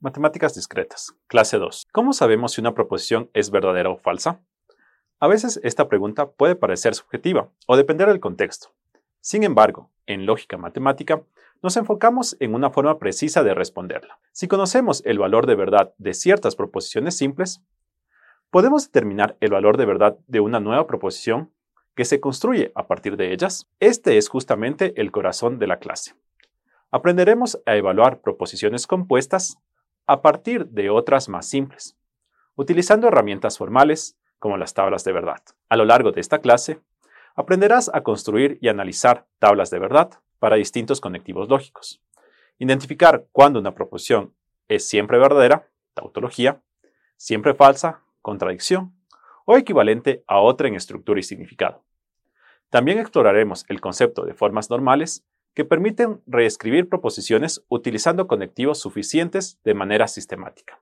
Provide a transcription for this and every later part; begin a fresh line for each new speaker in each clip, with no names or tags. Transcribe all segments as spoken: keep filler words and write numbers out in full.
Matemáticas discretas, clase dos. ¿Cómo sabemos si una proposición es verdadera o falsa? A veces esta pregunta puede parecer subjetiva o depender del contexto. Sin embargo, en lógica matemática, nos enfocamos en una forma precisa de responderla. Si conocemos el valor de verdad de ciertas proposiciones simples, podemos determinar el valor de verdad de una nueva proposición que se construye a partir de ellas. Este es justamente el corazón de la clase. Aprenderemos a evaluar proposiciones compuestas a partir de otras más simples, utilizando herramientas formales como las tablas de verdad. A lo largo de esta clase, aprenderás a construir y analizar tablas de verdad para distintos conectivos lógicos, identificar cuándo una proposición es siempre verdadera, tautología, siempre falsa, contradicción, o equivalente a otra en estructura y significado. También exploraremos el concepto de formas normales que permiten reescribir proposiciones utilizando conectivos suficientes de manera sistemática.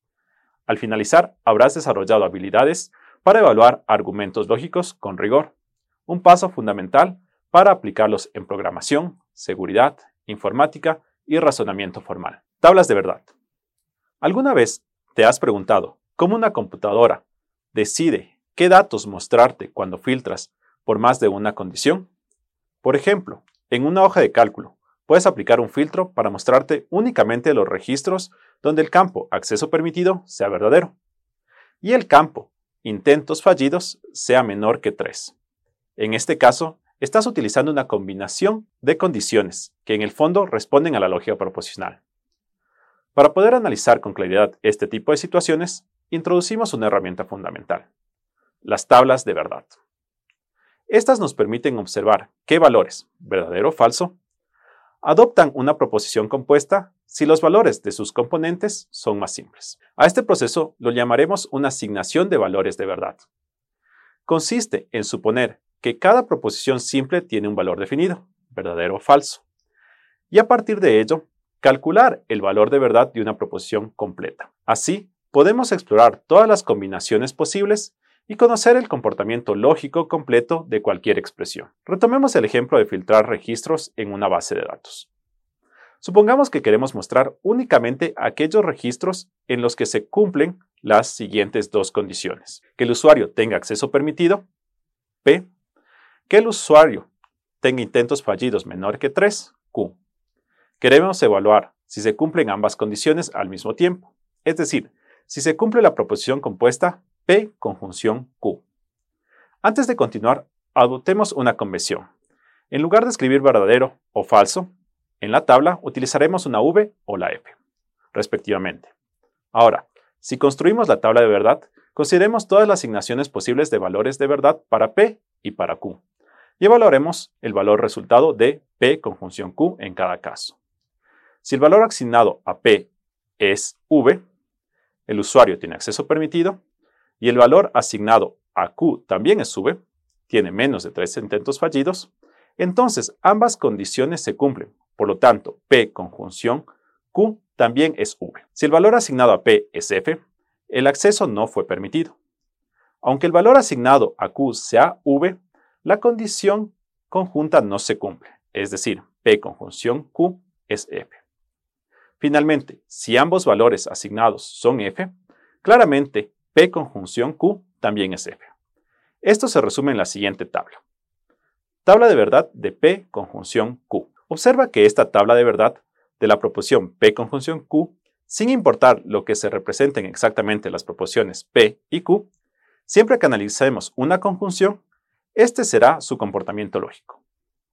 Al finalizar, habrás desarrollado habilidades para evaluar argumentos lógicos con rigor, un paso fundamental para aplicarlos en programación, seguridad, informática y razonamiento formal. Tablas de verdad. ¿Alguna vez te has preguntado cómo una computadora decide qué datos mostrarte cuando filtras por más de una condición? Por ejemplo, en una hoja de cálculo, puedes aplicar un filtro para mostrarte únicamente los registros donde el campo acceso permitido sea verdadero y el campo intentos fallidos sea menor que tres. En este caso, estás utilizando una combinación de condiciones que en el fondo responden a la lógica proposicional. Para poder analizar con claridad este tipo de situaciones, introducimos una herramienta fundamental: las tablas de verdad. Estas nos permiten observar qué valores, verdadero o falso, adoptan una proposición compuesta si los valores de sus componentes son más simples. A este proceso lo llamaremos una asignación de valores de verdad. Consiste en suponer que cada proposición simple tiene un valor definido, verdadero o falso, y a partir de ello, calcular el valor de verdad de una proposición completa. Así, podemos explorar todas las combinaciones posibles y conocer el comportamiento lógico completo de cualquier expresión. Retomemos el ejemplo de filtrar registros en una base de datos. Supongamos que queremos mostrar únicamente aquellos registros en los que se cumplen las siguientes dos condiciones: que el usuario tenga acceso permitido, P, que el usuario tenga intentos fallidos menor que tres, Q. Queremos evaluar si se cumplen ambas condiciones al mismo tiempo, es decir, si se cumple la proposición compuesta P conjunción Q. Antes de continuar, adoptemos una convención. En lugar de escribir verdadero o falso, en la tabla utilizaremos una V o la F, respectivamente. Ahora, si construimos la tabla de verdad, consideremos todas las asignaciones posibles de valores de verdad para P y para Q, y evaluaremos el valor resultado de P conjunción Q en cada caso. Si el valor asignado a P es V, el usuario tiene acceso permitido, y el valor asignado a Q también es V, tiene menos de tres intentos fallidos, entonces ambas condiciones se cumplen. Por lo tanto, P conjunción Q también es V. Si el valor asignado a P es F, el acceso no fue permitido. Aunque el valor asignado a Q sea V, la condición conjunta no se cumple, es decir, P conjunción Q es F. Finalmente, si ambos valores asignados son F, claramente P conjunción Q también es F. Esto se resume en la siguiente tabla. Tabla de verdad de P conjunción Q. Observa que esta tabla de verdad de la proposición P conjunción Q, sin importar lo que se representen exactamente las proposiciones P y Q, siempre que analicemos una conjunción, este será su comportamiento lógico.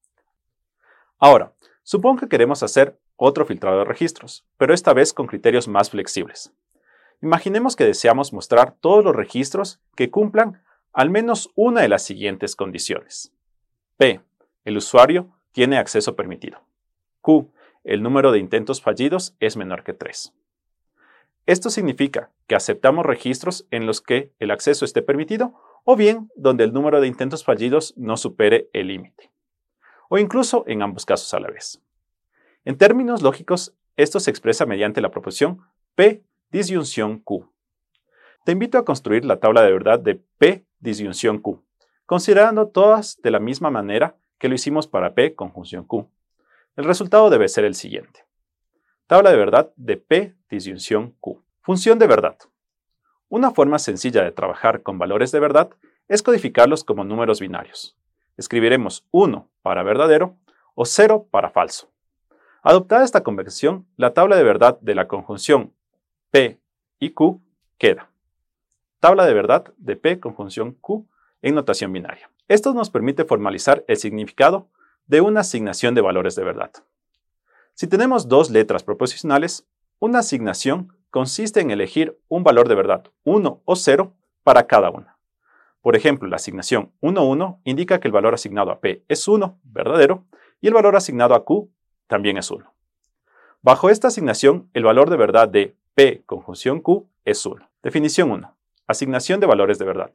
Ahora, supongo que queremos hacer otro filtrado de registros, pero esta vez con criterios más flexibles. Imaginemos que deseamos mostrar todos los registros que cumplan al menos una de las siguientes condiciones. P. El usuario tiene acceso permitido. Q. El número de intentos fallidos es menor que tres. Esto significa que aceptamos registros en los que el acceso esté permitido o bien donde el número de intentos fallidos no supere el límite, o incluso en ambos casos a la vez. En términos lógicos, esto se expresa mediante la proposición P disyunción Q. Te invito a construir la tabla de verdad de P disyunción Q, considerando todas de la misma manera que lo hicimos para P conjunción Q. El resultado debe ser el siguiente. Tabla de verdad de P disyunción Q. Función de verdad. Una forma sencilla de trabajar con valores de verdad es codificarlos como números binarios. Escribiremos uno para verdadero o cero para falso. Adoptada esta convención, la tabla de verdad de la conjunción P y Q queda. Tabla de verdad de P conjunción Q en notación binaria. Esto nos permite formalizar el significado de una asignación de valores de verdad. Si tenemos dos letras proposicionales, una asignación consiste en elegir un valor de verdad, uno o cero, para cada una. Por ejemplo, la asignación uno, uno indica que el valor asignado a P es uno, verdadero, y el valor asignado a Q también es uno. Bajo esta asignación, el valor de verdad de P conjunción Q es uno. Definición uno. Asignación de valores de verdad.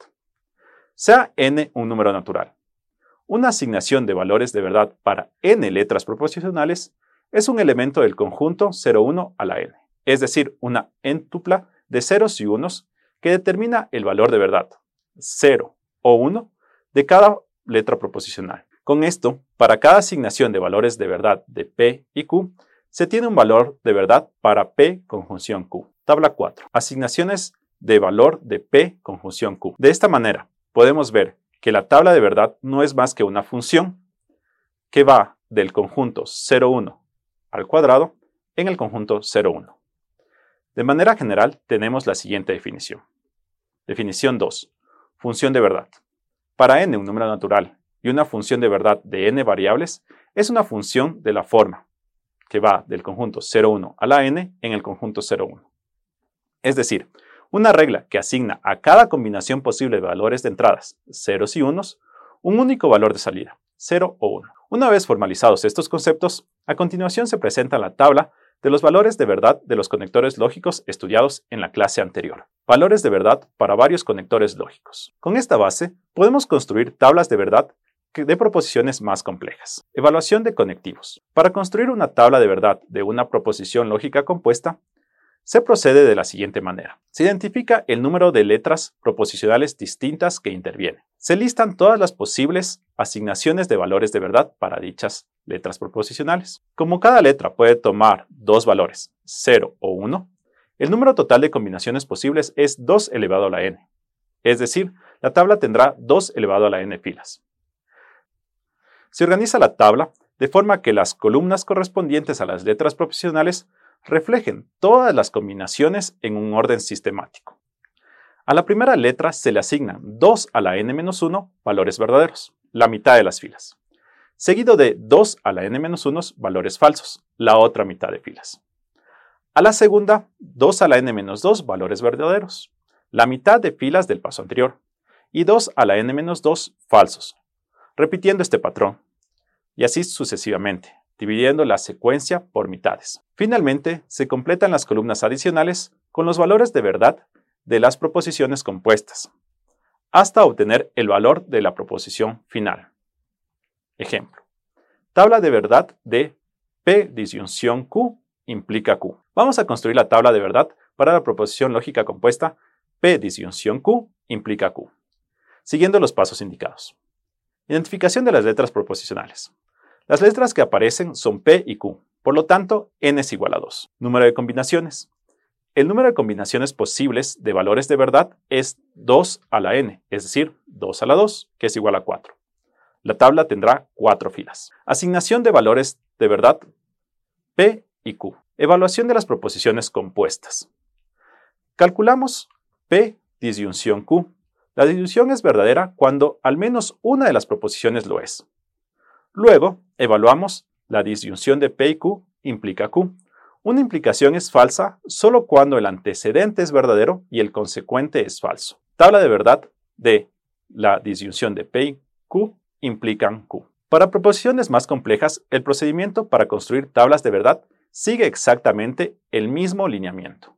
Sea n un número natural. Una asignación de valores de verdad para n letras proposicionales es un elemento del conjunto cero, uno a la n, es decir, una n-tupla de ceros y unos que determina el valor de verdad, cero o uno, de cada letra proposicional. Con esto, para cada asignación de valores de verdad de P y Q, se tiene un valor de verdad para P conjunción Q. Tabla cuatro. Asignaciones de valor de P conjunción Q. De esta manera, podemos ver que la tabla de verdad no es más que una función que va del conjunto cero, uno al cuadrado en el conjunto cero, uno. De manera general, tenemos la siguiente definición. Definición dos. Función de verdad. Para n un número natural y una función de verdad de n variables, es una función de la forma que va del conjunto cero, uno a la n en el conjunto cero, uno. Es decir, una regla que asigna a cada combinación posible de valores de entradas, ceros y unos, un único valor de salida, cero o uno. Una vez formalizados estos conceptos, a continuación se presenta la tabla de los valores de verdad de los conectores lógicos estudiados en la clase anterior. Valores de verdad para varios conectores lógicos. Con esta base, podemos construir tablas de verdad de proposiciones más complejas. Evaluación de conectivos. Para construir una tabla de verdad de una proposición lógica compuesta, se procede de la siguiente manera. Se identifica el número de letras proposicionales distintas que intervienen. Se listan todas las posibles asignaciones de valores de verdad para dichas letras proposicionales. Como cada letra puede tomar dos valores, cero o uno, el número total de combinaciones posibles es dos elevado a la n. Es decir, la tabla tendrá dos elevado a la n filas. Se organiza la tabla de forma que las columnas correspondientes a las letras proposicionales reflejen todas las combinaciones en un orden sistemático. A la primera letra se le asignan dos a la n menos uno valores verdaderos, la mitad de las filas, seguido de dos a la n menos uno valores falsos, la otra mitad de filas. A la segunda, dos a la n menos dos valores verdaderos, la mitad de filas del paso anterior, y dos a la n menos dos falsos, repitiendo este patrón, y así sucesivamente, dividiendo la secuencia por mitades. Finalmente, se completan las columnas adicionales con los valores de verdad de las proposiciones compuestas, hasta obtener el valor de la proposición final. Ejemplo. Tabla de verdad de P disyunción Q implica Q. Vamos a construir la tabla de verdad para la proposición lógica compuesta P disyunción Q implica Q, siguiendo los pasos indicados. Identificación de las letras proposicionales. Las letras que aparecen son P y Q, por lo tanto, n es igual a dos. Número de combinaciones. El número de combinaciones posibles de valores de verdad es dos a la n, es decir, dos a la dos, que es igual a cuatro. La tabla tendrá cuatro filas. Asignación de valores de verdad P y Q. Evaluación de las proposiciones compuestas. Calculamos P disyunción Q. La disyunción es verdadera cuando al menos una de las proposiciones lo es. Luego, evaluamos la disyunción de P y Q implica Q. Una implicación es falsa solo cuando el antecedente es verdadero y el consecuente es falso. Tabla de verdad de la disyunción de P y Q implican Q. Para proposiciones más complejas, el procedimiento para construir tablas de verdad sigue exactamente el mismo lineamiento.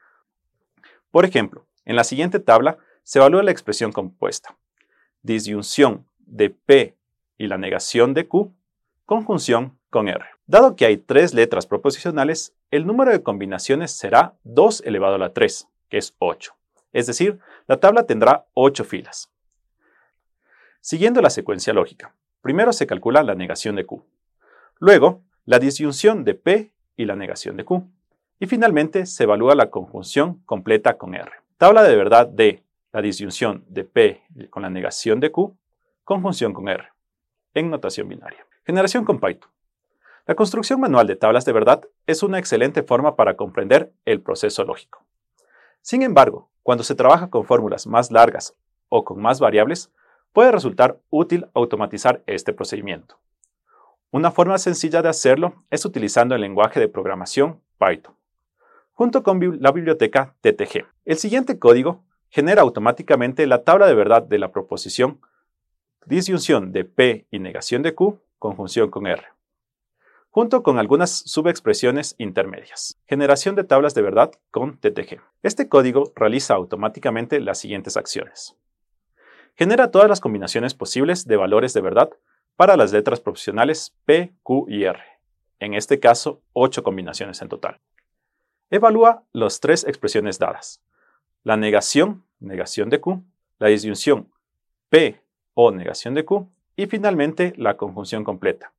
Por ejemplo, en la siguiente tabla se evalúa la expresión compuesta. Disyunción de P y la negación de Q, conjunción con R. Dado que hay tres letras proposicionales, el número de combinaciones será dos elevado a la tres, que es ocho. Es decir, la tabla tendrá ocho filas. Siguiendo la secuencia lógica, primero se calcula la negación de Q. Luego, la disyunción de P y la negación de Q. Y finalmente se evalúa la conjunción completa con R. Tabla de verdad de la disyunción de P con la negación de Q, conjunción con R, en notación binaria. Generación con Python. La construcción manual de tablas de verdad es una excelente forma para comprender el proceso lógico. Sin embargo, cuando se trabaja con fórmulas más largas o con más variables, puede resultar útil automatizar este procedimiento. Una forma sencilla de hacerlo es utilizando el lenguaje de programación Python, junto con la biblioteca T T G. El siguiente código genera automáticamente la tabla de verdad de la proposición disyunción de P y negación de Q, conjunción con R, junto con algunas subexpresiones intermedias. Generación de tablas de verdad con T T G. Este código realiza automáticamente las siguientes acciones. Genera todas las combinaciones posibles de valores de verdad para las letras proposicionales P, Q y R. En este caso, ocho combinaciones en total. Evalúa las tres expresiones dadas. La negación, negación de Q, la disyunción P o negación de Q y finalmente la conjunción completa.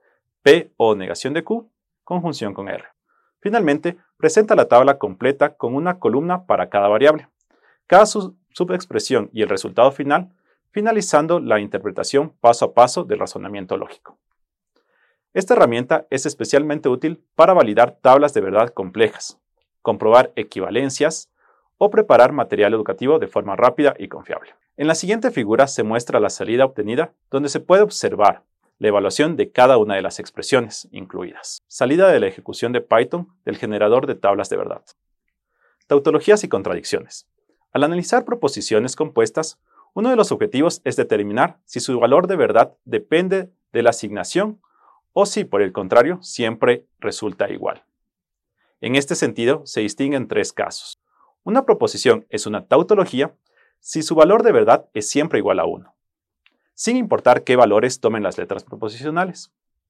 P o negación de Q, conjunción con R. Finalmente, presenta la tabla completa con una columna para cada variable, cada sub subexpresión y el resultado final, finalizando la interpretación paso a paso del razonamiento lógico. Esta herramienta es especialmente útil para validar tablas de verdad complejas, comprobar equivalencias o preparar material educativo de forma rápida y confiable. En la siguiente figura se muestra la salida obtenida, donde se puede observar la evaluación de cada una de las expresiones incluidas. Salida de la ejecución de Python del generador de tablas de verdad. Tautologías y contradicciones. Al analizar proposiciones compuestas, uno de los objetivos es determinar si su valor de verdad depende de la asignación o si, por el contrario, siempre resulta igual. En este sentido, se distinguen tres casos. Una proposición es una tautología si su valor de verdad es siempre igual a uno, sin importar qué valores tomen las letras proposicionales.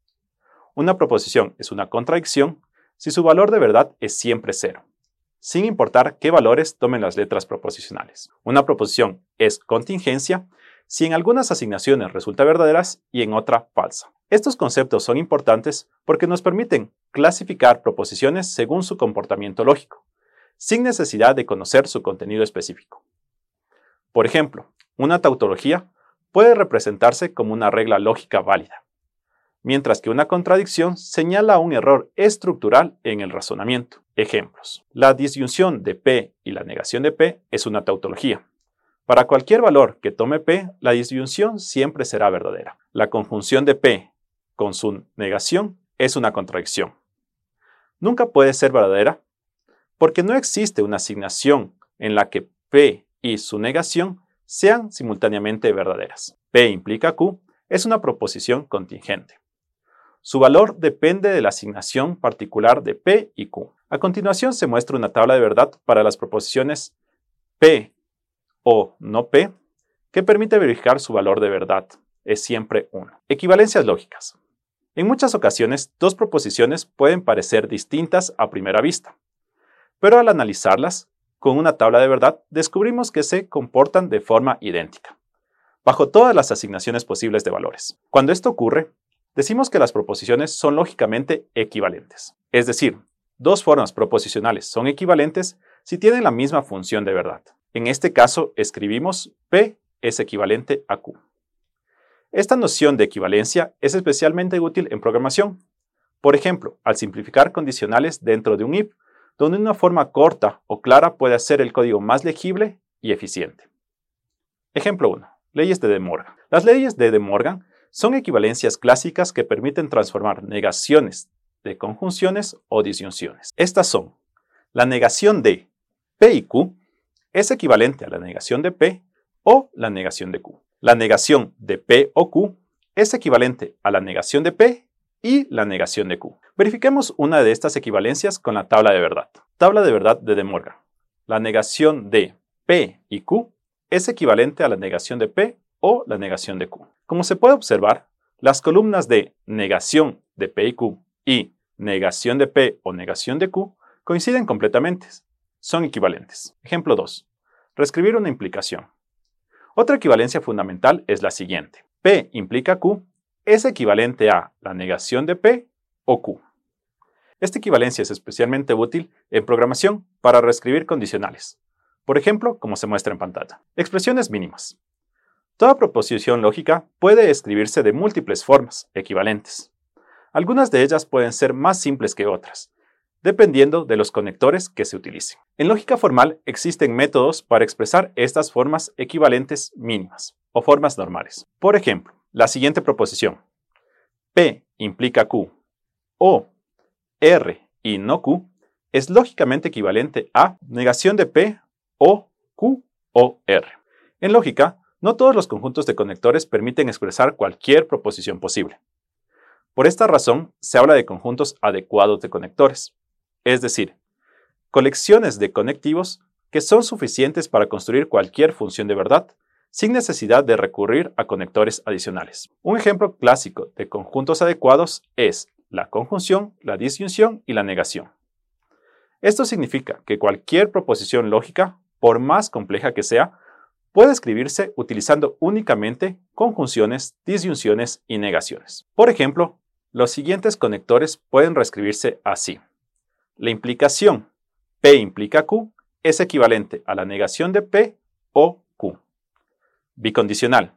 Una proposición es una contradicción si su valor de verdad es siempre cero, sin importar qué valores tomen las letras proposicionales. Una proposición es contingencia si en algunas asignaciones resulta verdaderas y en otra falsa. Estos conceptos son importantes porque nos permiten clasificar proposiciones según su comportamiento lógico, sin necesidad de conocer su contenido específico. Por ejemplo, una tautología puede representarse como una regla lógica válida, mientras que una contradicción señala un error estructural en el razonamiento. Ejemplos. La disyunción de P y la negación de P es una tautología. Para cualquier valor que tome P, la disyunción siempre será verdadera. La conjunción de P con su negación es una contradicción. Nunca puede ser verdadera porque no existe una asignación en la que P y su negación sean simultáneamente verdaderas. P implica Q es una proposición contingente. Su valor depende de la asignación particular de P y Q. A continuación se muestra una tabla de verdad para las proposiciones P o no P, que permite verificar su valor de verdad. Es siempre uno. Equivalencias lógicas. En muchas ocasiones, dos proposiciones pueden parecer distintas a primera vista, pero al analizarlas con una tabla de verdad, descubrimos que se comportan de forma idéntica, bajo todas las asignaciones posibles de valores. Cuando esto ocurre, decimos que las proposiciones son lógicamente equivalentes. Es decir, dos formas proposicionales son equivalentes si tienen la misma función de verdad. En este caso, escribimos P es equivalente a Q. Esta noción de equivalencia es especialmente útil en programación. Por ejemplo, al simplificar condicionales dentro de un if, donde una forma corta o clara puede hacer el código más legible y eficiente. Ejemplo uno. Leyes de De Morgan. Las leyes de De Morgan son equivalencias clásicas que permiten transformar negaciones de conjunciones o disyunciones. Estas son: la negación de P y Q es equivalente a la negación de P o la negación de Q. La negación de P o Q es equivalente a la negación de P y la negación de Q. Verifiquemos una de estas equivalencias con la tabla de verdad. Tabla de verdad de De Morgan. La negación de P y Q es equivalente a la negación de P o la negación de Q. Como se puede observar, las columnas de negación de P y Q y negación de P o negación de Q coinciden completamente. Son equivalentes. Ejemplo dos. Reescribir una implicación. Otra equivalencia fundamental es la siguiente. P implica Q es equivalente a la negación de P o Q. Esta equivalencia es especialmente útil en programación para reescribir condicionales, por ejemplo, como se muestra en pantalla. Expresiones mínimas. Toda proposición lógica puede escribirse de múltiples formas equivalentes. Algunas de ellas pueden ser más simples que otras, dependiendo de los conectores que se utilicen. En lógica formal existen métodos para expresar estas formas equivalentes mínimas o formas normales. Por ejemplo, la siguiente proposición: P implica Q o R y no Q es lógicamente equivalente a negación de P o Q o R. En lógica, no todos los conjuntos de conectores permiten expresar cualquier proposición posible. Por esta razón, se habla de conjuntos adecuados de conectores, es decir, colecciones de conectivos que son suficientes para construir cualquier función de verdad, sin necesidad de recurrir a conectores adicionales. Un ejemplo clásico de conjuntos adecuados es la conjunción, la disyunción y la negación. Esto significa que cualquier proposición lógica, por más compleja que sea, puede escribirse utilizando únicamente conjunciones, disyunciones y negaciones. Por ejemplo, los siguientes conectores pueden reescribirse así. La implicación P implica Q es equivalente a la negación de P o Q. Bicondicional.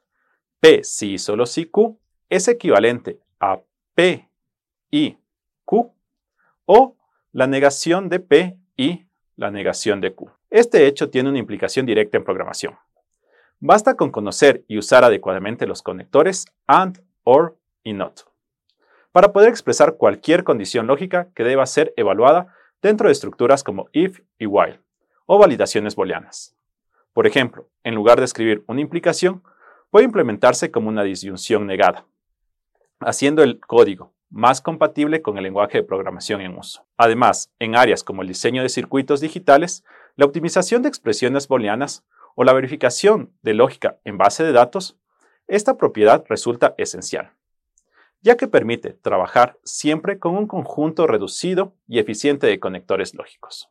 P si y solo si Q es equivalente a P y Q o la negación de P y la negación de Q. Este hecho tiene una implicación directa en programación. Basta con conocer y usar adecuadamente los conectores AND, OR y NOT para poder expresar cualquier condición lógica que deba ser evaluada dentro de estructuras como if y while o validaciones booleanas. Por ejemplo, en lugar de escribir una implicación, puede implementarse como una disyunción negada, haciendo el código más compatible con el lenguaje de programación en uso. Además, en áreas como el diseño de circuitos digitales, la optimización de expresiones booleanas o la verificación de lógica en base de datos, esta propiedad resulta esencial, ya que permite trabajar siempre con un conjunto reducido y eficiente de conectores lógicos.